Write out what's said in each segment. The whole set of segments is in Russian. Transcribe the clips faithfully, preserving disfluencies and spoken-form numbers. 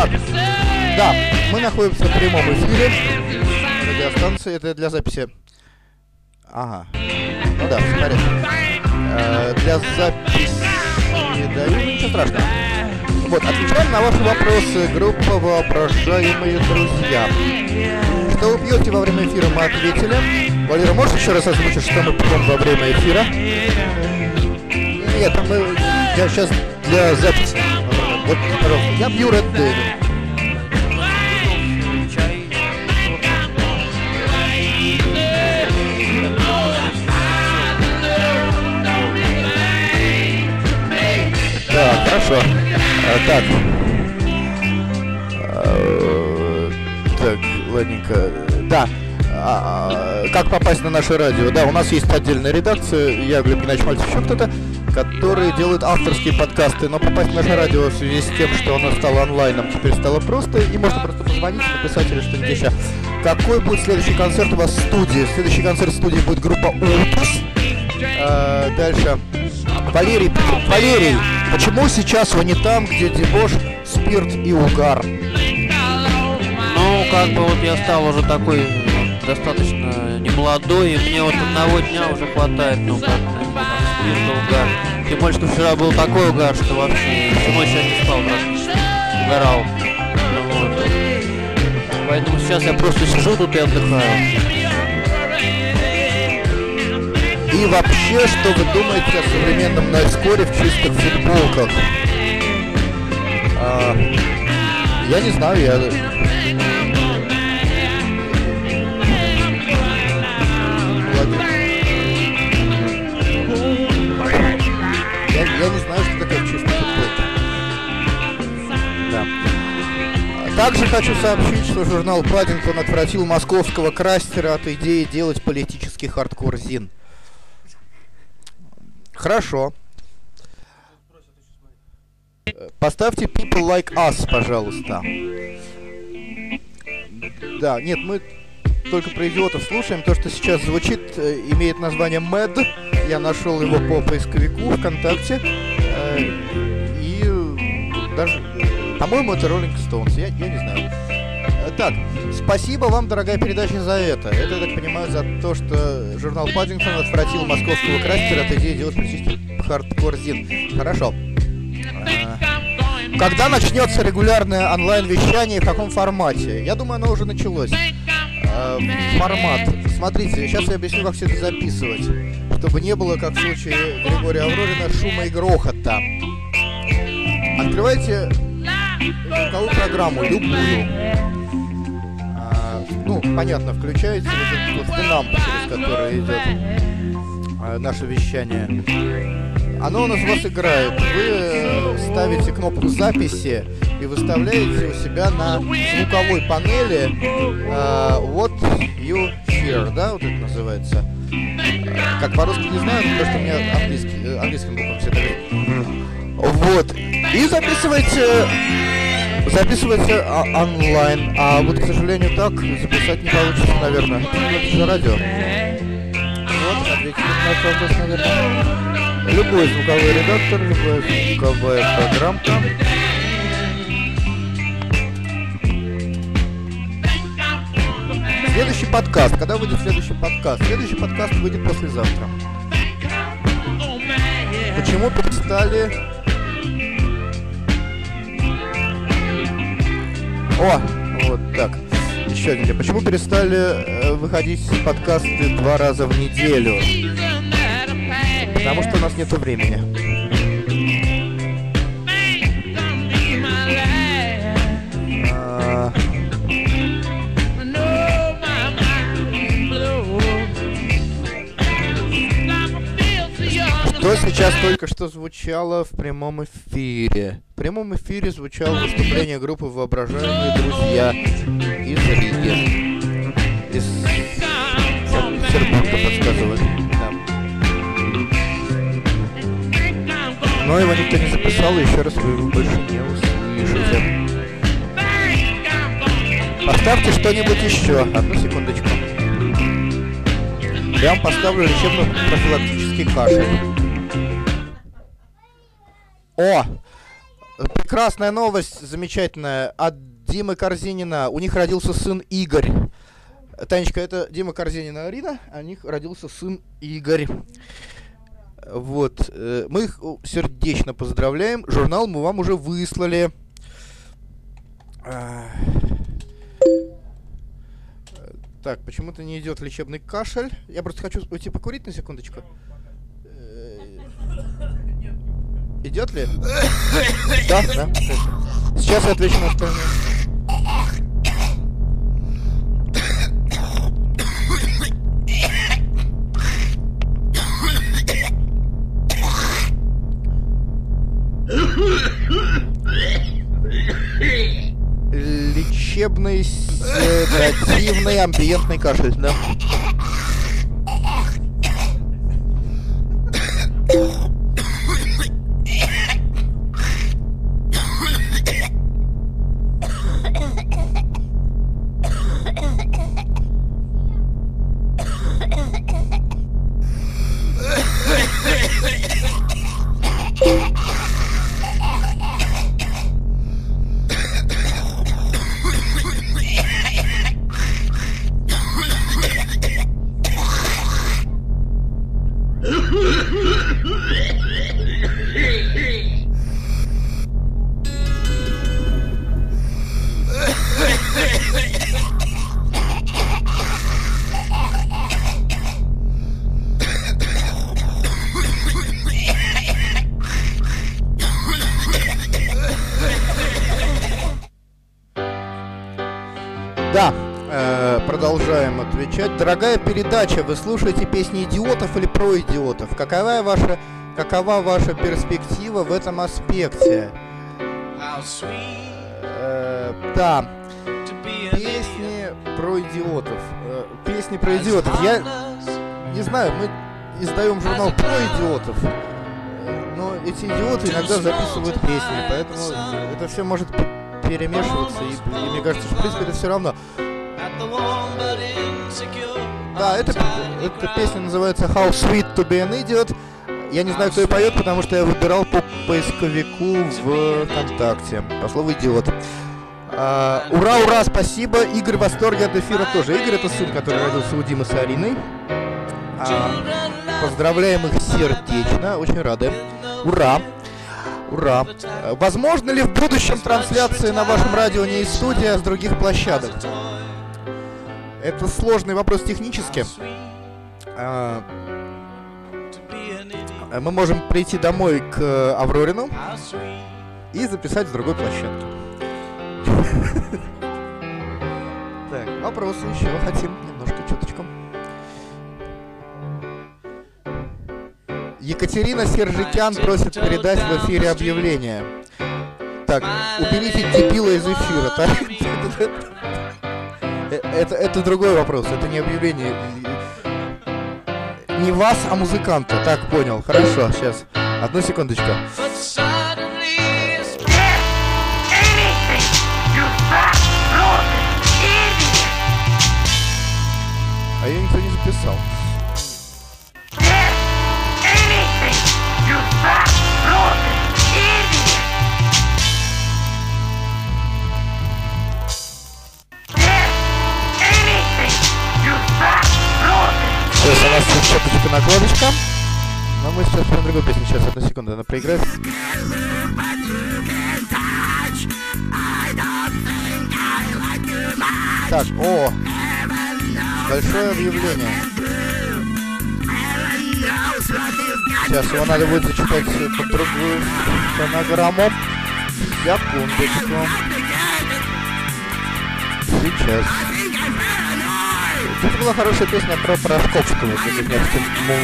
Так, да, мы находимся в прямом эфире. Радиостанция, это для записи. Ага. Ну да, все в порядке. Э, для записи даю, ничего страшного. Вот, отвечаем на ваши вопросы. Группа «Воображаемые друзья». Что вы пьете во время эфира, мы ответили. Валера, можешь еще раз озвучить, что мы пьем во время эфира? Нет, мы, я сейчас для записи. Вот, пожалуйста, я пью Red Devil. Так, хорошо. А, так. А, так, ладненько. Да. А, а, как попасть на наше радио? Да, у нас есть отдельная редакция. Я, Глеб Геннадьевич Мальцев, еще кто-то, которые делают авторские подкасты. Но попасть на наше радио в связи с тем, что оно стало онлайном, теперь стало просто. И можно просто позвонить, написать или что-нибудь еще. Какой будет следующий концерт у вас в студии? Следующий концерт в студии будет группа Opus. А, дальше. Валерий, Валерий, почему сейчас вы не там, где дебош, спирт и угар? Ну, как бы вот я стал уже такой достаточно немолодой, и мне вот одного дня уже хватает, ну, как спирт и угар. Тем более, что вчера был такой угар, что вообще всю ночь я не спал, практически угорал. Ну, вот. Поэтому сейчас я просто сижу тут и отдыхаю. И вообще, что вы думаете о современном найтскоре в чистых футболках? А, я не знаю, я... я... Я не знаю, что такое чистая футболка. Да. Также хочу сообщить, что журнал Паддингтон отвратил московского крастера от идеи делать политический хардкор-зин. Хорошо. Поставьте People Like Us, пожалуйста. Да, нет, мы только про идиотов слушаем. То, что сейчас звучит, имеет название Мэд. Я нашел его по поисковику ВКонтакте. И даже, по-моему, это Rolling Stones. Я, я не знаю. Так, спасибо вам, дорогая передача, за это. Это, я так понимаю, за то, что журнал Паддингтон отвратил московского крастера от идеи делать политический хардкор-зин. Хорошо. А, когда начнется регулярное онлайн-вещание, в каком формате? Я думаю, оно уже началось. А, формат. Смотрите, сейчас я объясню, как все это записывать. Чтобы не было, как в случае Григория Аврорина, шума и грохота. Открывайте звуковую программу, любую. Ну, понятно, включаете вот динамп, через который идет э, наше вещание. Оно у нас у вас играет. Вы ставите кнопку записи и выставляете у себя на звуковой панели э, What You Hear, да, вот это называется. Э, как по-русски не знаю, потому что у меня английский, э, английским буквам все это. Вот. И записывайте... Записывается а, онлайн, а вот, к сожалению, так записать не получится, наверное. Это же радио. Вот, ответите на наш вопрос, наверное. Любой звуковой редактор, любая звуковая программка. Следующий подкаст. Когда выйдет следующий подкаст? Следующий подкаст выйдет послезавтра. Почему перестали... О, вот так. Еще один. Почему перестали э, выходить подкасты два раза в неделю? Потому что у нас нету времени. А... Что сейчас только что звучало в прямом эфире? В прямом эфире звучало выступление группы «Воображаемые друзья» из Риги. Из Петербурга, подсказывают. Да. Но его никто не записал, и еще раз вы его больше не услышите. Поставьте что-нибудь еще. Одну секундочку. Я вам поставлю лечебно-профилактический кашель. О! прекрасная новость, замечательная, от Димы Корзинина. У них родился сын Игорь. Танечка, это Дима Корзинина, Арина, а у них родился сын Игорь. Вот, мы их сердечно поздравляем. Журнал мы вам уже выслали. Так, почему-то не идет лечебный кашель. Я просто хочу уйти покурить на секундочку. Идет ли? Да, да. Сейчас я отвечу на остальное. Лечебный, седативный, амбиентный кашель, да. Да, э, продолжаем отвечать. Дорогая передача, вы слушаете песни идиотов или про идиотов? Какова ваша, какова ваша перспектива в этом аспекте? Э, да, песни про идиотов. Э, песни про идиотов. Я не знаю, мы издаем журнал про идиотов, но эти идиоты иногда записывают песни, поэтому это все может перемешиваться, и, и мне кажется, что в принципе это все равно. Да, это, эта песня называется How Sweet to be an Idiot. Я не знаю, кто ее поет, потому что я выбирал по поисковику в ВКонтакте по слову идиот. А, ура, ура, спасибо. Игорь в восторге от эфира тоже. Игорь — это сын, который родился у Димы с Ариной. А, поздравляем их сердечно, очень рады. Ура. Ура! Возможно ли в будущем трансляции на вашем радио не из студии, а с других площадок? Это сложный вопрос технически. Мы можем прийти домой к Аврорину и записать с другой площадки. Так, вопросы еще хотим немножко, чуточку. Екатерина Сержикян просит передать в эфире объявление. Так, уберите дебила из эфира. Так? Это, это другой вопрос, это не объявление. Не вас, а музыканта. Так, понял. Хорошо, сейчас. Одну секундочку. А ее никто не записал. Сейчас у нас тут чёточка накладочка. Но мы сейчас про другую песню. Сейчас, одну секунду, она проиграет. Так, о! Большое объявление. Сейчас его надо будет зачитать под другую фонограмму. Секундочку. Сейчас. Это была хорошая песня про Порошковского, Кузнецкий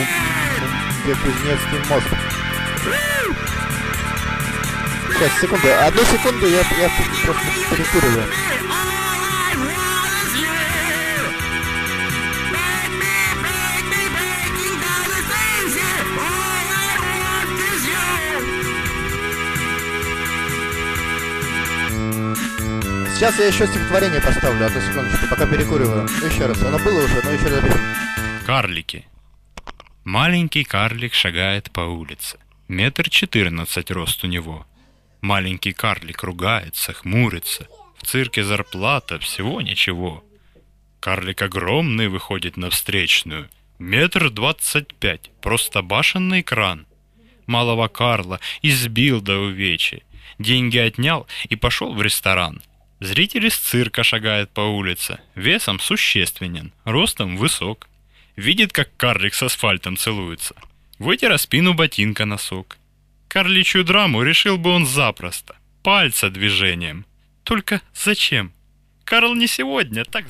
мост. Сейчас, секунду. Одну секунду, я, я просто перекуриваю. Сейчас я еще стихотворение поставлю, одну секундочку, пока перекуриваю. Еще раз, оно было уже, но еще раз запишу. Карлики. Маленький карлик шагает по улице. Метр четырнадцать рост у него. Маленький карлик ругается, хмурится. В цирке зарплата всего ничего. Карлик огромный выходит на встречную. Метр двадцать пять, просто башенный кран. Малого Карла избил до увечья. Деньги отнял и пошел в ресторан. Зритель из цирка шагает по улице. Весом существенен, ростом высок. Видит, как карлик с асфальтом целуется. Вытер о спину ботинка носок. Карличью драму решил бы он запросто. Пальца движением. Только зачем? Карл не сегодня, так...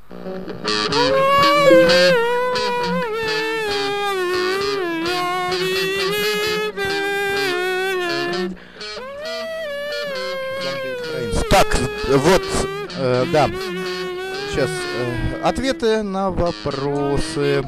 Так, вот, э, да. Сейчас э, ответы на вопросы.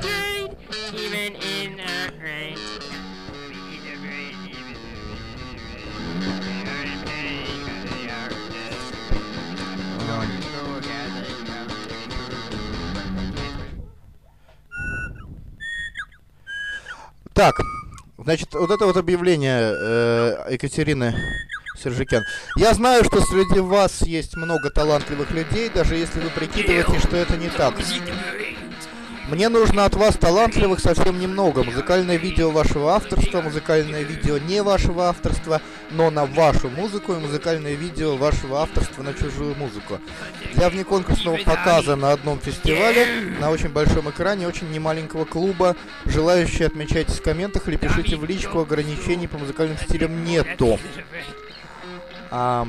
Так, значит, вот это вот объявление э, Екатерины Сержикян. Я знаю, что среди вас есть много талантливых людей, даже если вы прикидываете, что это не так. Мне нужно от вас талантливых совсем немного. Музыкальное видео вашего авторства, музыкальное видео не вашего авторства, но на вашу музыку, и музыкальное видео вашего авторства на чужую музыку. Для внеконкурсного показа на одном фестивале, на очень большом экране, очень немаленького клуба. Желающие отмечайтесь в комментах или пишите в личку, ограничений по музыкальным стилям нету. А,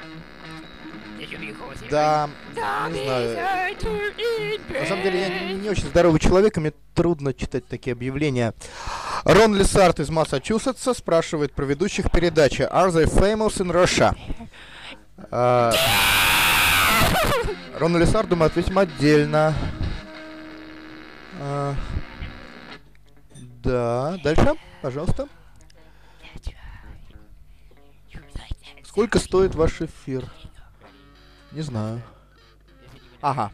да, не знаю. На самом деле, я не, не очень здоровый человек, и мне трудно читать такие объявления. Рон Лесард из Массачусетса спрашивает про ведущих передачи. Are they famous in Russia? А, Рону Лесарду мы ответим отдельно. А, да, дальше, пожалуйста. Сколько стоит ваш эфир? Не знаю. Ага.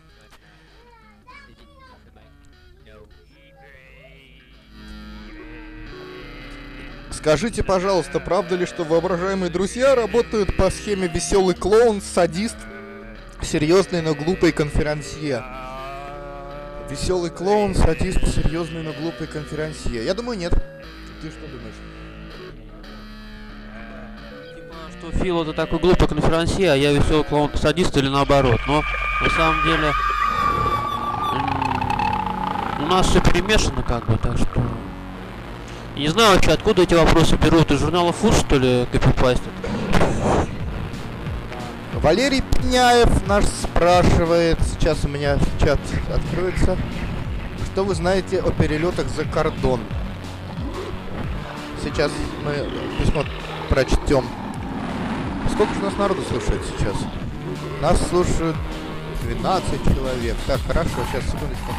Скажите, пожалуйста, правда ли, что воображаемые друзья работают по схеме веселый клоун, садист, серьезный, но глупый конферансье? Веселый клоун, садист, серьезный, но глупый конферансье. Я думаю, нет. Ты что думаешь? Что Фил это такой глупый конферансье, а я веселый клоун-садист или наоборот. Но на самом деле у нас все перемешано как бы, так что... Я не знаю вообще, откуда эти вопросы берут, из журнала Фуд, что ли, копипастят? Валерий Пеняев наш спрашивает, сейчас у меня чат откроется, что вы знаете о перелетах за кордон? Сейчас мы письмо прочтем. Сколько же нас народу слушает сейчас? Нас слушают двенадцать человек. Так, хорошо, сейчас, секундочку.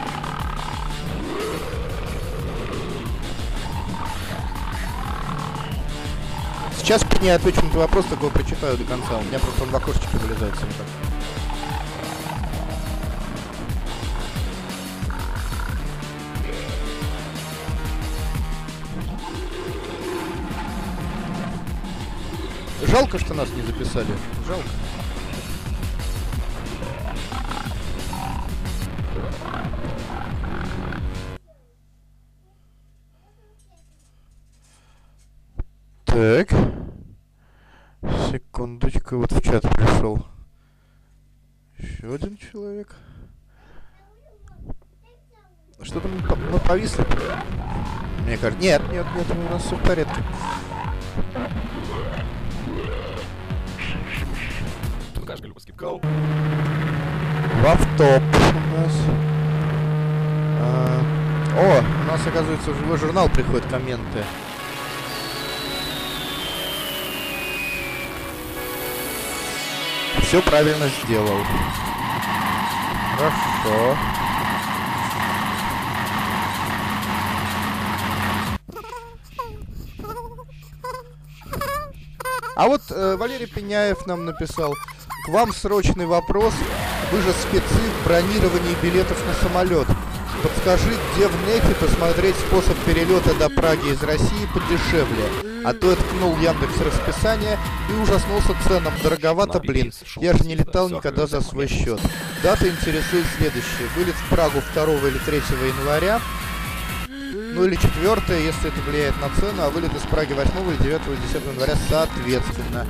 Сейчас я отвечу на этот вопрос, так его прочитаю до конца. У меня просто он в окошечке вылезает сам так. Жалко, что нас не записали. Жалко. Так. Секундочку, вот в чат пришел. Еще один человек. Что-то мы, мы повисли. Мне кажется. Нет, нет, нет, у нас все в порядке. В автоп у нас. А, о, у нас, оказывается, в живой журнал приходят комменты. Все правильно сделал. Хорошо. А вот э, Валерий Пеняев нам написал: к вам срочный вопрос. Вы же спецы в бронировании билетов на самолет. Подскажи, где в нете посмотреть способ перелета до Праги из России подешевле? А то я ткнул Яндекс расписание и ужаснулся ценам. Дороговато, блин. Я же не летал никогда за свой счет. Дата интересует следующее. Вылет в Прагу второго или третьего января. Ну или четвёртое, если это влияет на цену. А вылет из Праги восьмого или девятого или десятого января соответственно.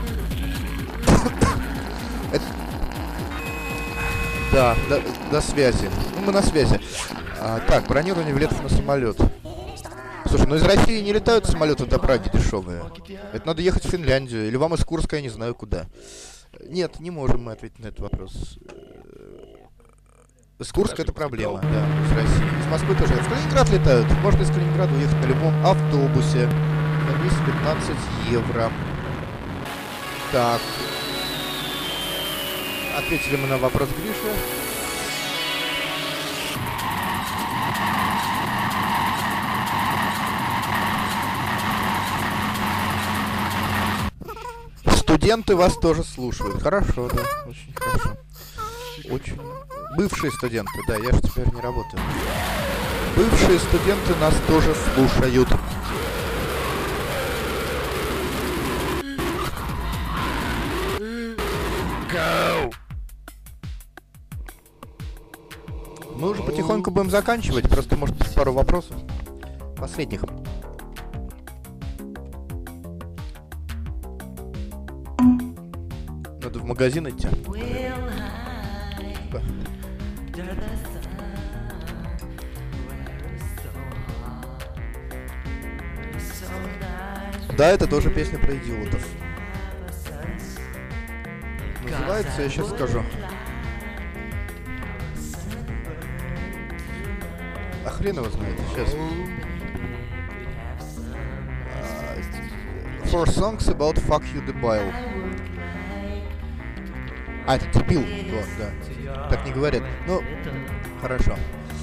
Да, до, до связи. Ну, мы на связи. А, так, бронирование билетов на самолет. Слушай, ну из России не летают самолеты до Праги дешевые. Это надо ехать в Финляндию. Или вам из Курска, я не знаю куда. Нет, не можем мы ответить на этот вопрос. Из Курска это проблема, да, из России. Из Москвы тоже. В Калининград летают. Можно из Калининграда уехать на любом автобусе. На двести пятнадцать евро. Так. Ответили мы на вопрос Гриши. Студенты вас тоже слушают. Хорошо, да, очень хорошо. Очень. Бывшие студенты, да, я же теперь не работаю. Бывшие студенты нас тоже слушают. Go! Мы уже потихоньку будем заканчивать, просто, может, пару вопросов последних. Надо в магазин идти. Да, это тоже песня про идиотов. Называется, я сейчас скажу. А хрен его знает, сейчас. Uh, four songs about fuck you debile. А, это дебил, вот, да. Так не говорят. Ну, хорошо.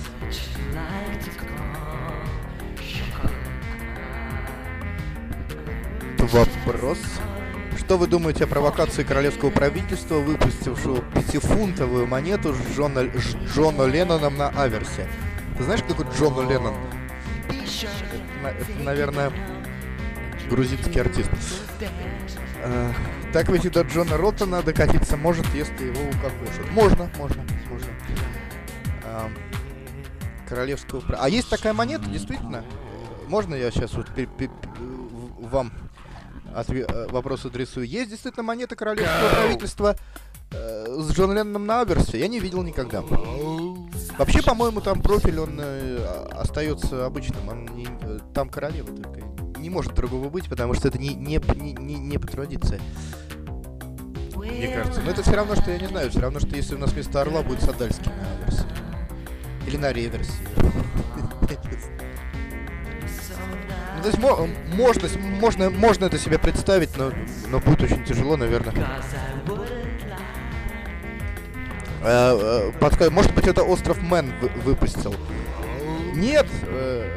Вопрос. Что вы думаете о провокации королевского правительства, выпустившего пятифунтовую монету с Джона, с Джону Ленноном на аверсе? Ты знаешь, кто такой Джон Леннон? Это, это, наверное, грузинский артист. А, так ведь и до Джона Роттона докатиться может, если его укокошат. Можно, можно, можно. А, королевского... А есть такая монета, действительно? Можно я сейчас вот вам отве- вопрос адресую? Есть действительно монета королевского правительства э, с Джон Ленноном на аверсе? Я не видел никогда. Вообще, по-моему, там профиль, он э, остается обычным. Он не, э, там королева только. Не может другого быть, потому что это не, не, не, не, не по традиции. Мне кажется. Но это все равно, что я не знаю. Все равно, что если у нас вместо орла будет Садальский на аверсе. Или на реверсе. Ну, то есть мо- можно, можно, можно это себе представить, но, но будет очень тяжело, наверное. Э, э, подскажи, может быть, это Остров Мэн вы- выпустил? Нет. Э,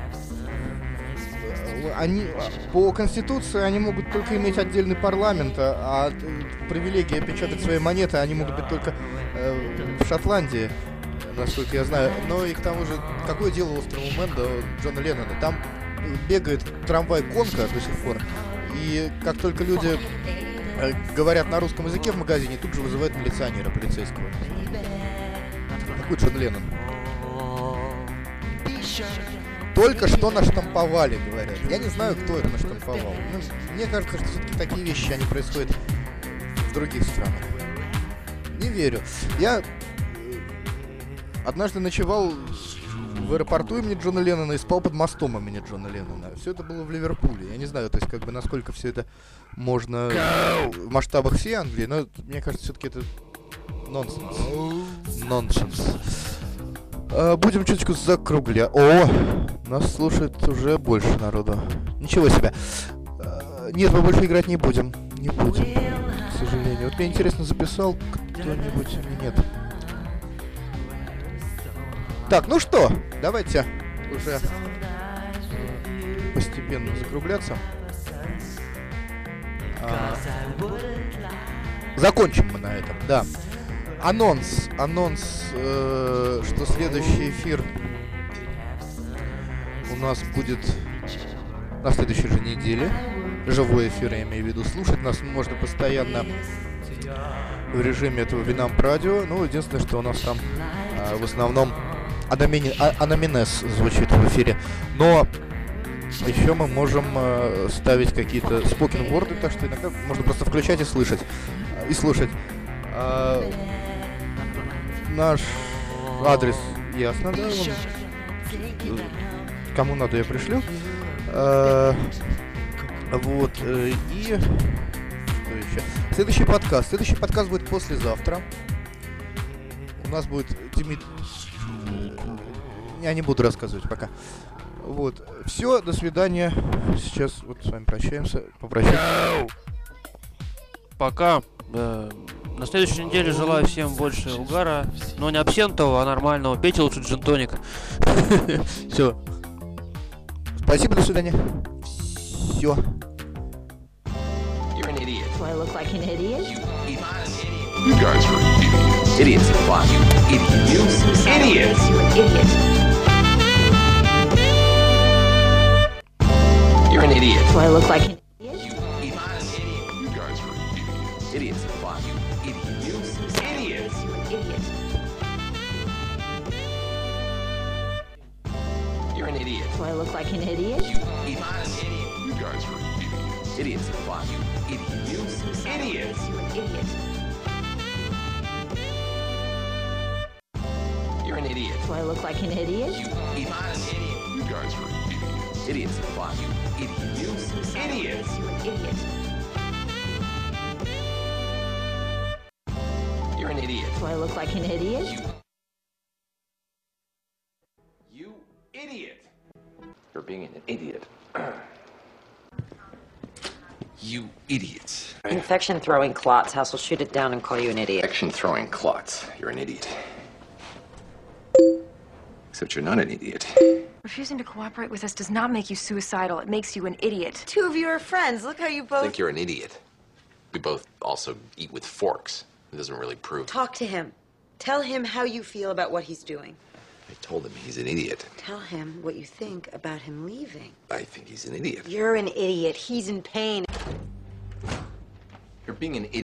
они по конституции они могут только иметь отдельный парламент, а, а привилегия печатать свои монеты они могут быть только э, в Шотландии, насколько я знаю. Но и к тому же, какое дело Острову Мэн до Джона Леннона? Там бегает трамвай-гонка до сих пор, и как только люди э, говорят на русском языке в магазине, тут же вызывают милиционера полицейского. Какой Джон Леннон? Только что наштамповали, говорят. Я не знаю, кто это наштамповал. Ну, мне кажется, что все-таки такие вещи, они происходят в других странах. Не верю. Я однажды ночевал в аэропорту имени Джона Леннона и спал под мостом имени Джона Леннона. Все это было в Ливерпуле. Я не знаю, то есть, как бы, насколько все это можно в масштабах всей Англии, но мне кажется, все-таки это нонсенс. Нонсенс. А, будем чуточку закруглять. О, нас слушает уже больше народу. Ничего себе. А, нет, мы больше играть не будем. Не будем, к сожалению. Вот мне интересно, записал кто-нибудь или нет. Так, ну что, давайте уже постепенно закругляться. А, закончим мы на этом, да. Анонс, анонс, э, что следующий эфир у нас будет на следующей же неделе. живой эфир, я имею в виду. Слушать нас можно постоянно в режиме этого Винамп радио. Ну, единственное, что у нас там а, в основном аномини... а, аноминез звучит в эфире. Но еще мы можем а, ставить какие-то spoken word, так что иногда можно просто включать и слышать. И слушать. А, наш адрес ясно, да? Он... Кому надо, я пришлю. А, вот. И... Что еще? Следующий подкаст. Следующий подкаст будет послезавтра. У нас будет Димит... Я не буду рассказывать пока. Вот. Все, до свидания. Сейчас вот с вами прощаемся. Попрощаемся. Пока. Э, на следующей неделе желаю всем больше угара. Но не абсентового, а нормального. Пейте лучше джин-тоник. Все. Спасибо, до свидания. Все. You're an idiot. Do I look like an idiot? You guys are idiots. Idiots are fun. You idiot. You Suicidal idiot. makes you an idiot. You're an idiot. Do I look like an idiot? You guys are idiots. Idiots are fun. You idiot. You Suicidal idiot. makes you an idiot. You're an idiot. Do I look like an idiot? You guys are idiots. Idiots are fun. You idiot. You Suicidal idiot. makes you an idiot. You're an idiot. Do I look like an idiot? You guys are idiots. Idiots are fun. You idiot. You Suicidal idiot. makes you an idiot. You're an idiot. Do I look like an idiot? You idiot. You're being an idiot. You idiots. Infection throwing clots. House will shoot it down and call you an idiot. Action throwing clots. You're an idiot. Except you're not an idiot. Refusing to cooperate with us does not make you suicidal. It makes you an idiot. Two of you are friends. Look how you I both think you're an idiot. We both also eat with forks. It doesn't really prove. talk to him. Tell him how you feel about what he's doing. I told him he's an idiot. Tell him what you think about him leaving. I think he's an idiot. You're an idiot. He's in pain. You're being an idiot.